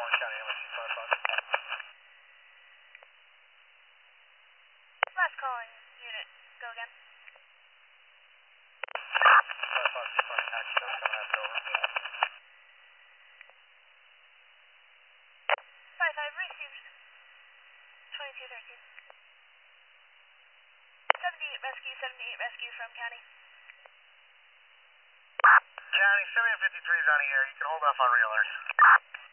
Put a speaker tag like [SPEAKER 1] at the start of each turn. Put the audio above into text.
[SPEAKER 1] Orange County, MSC 55.
[SPEAKER 2] Last calling unit. Go again.
[SPEAKER 1] 55, responding taxi, that's coming after over.
[SPEAKER 2] 55 received. 2213. 78 rescue from county.
[SPEAKER 1] County, 7853 is on the air. You can hold off on realers.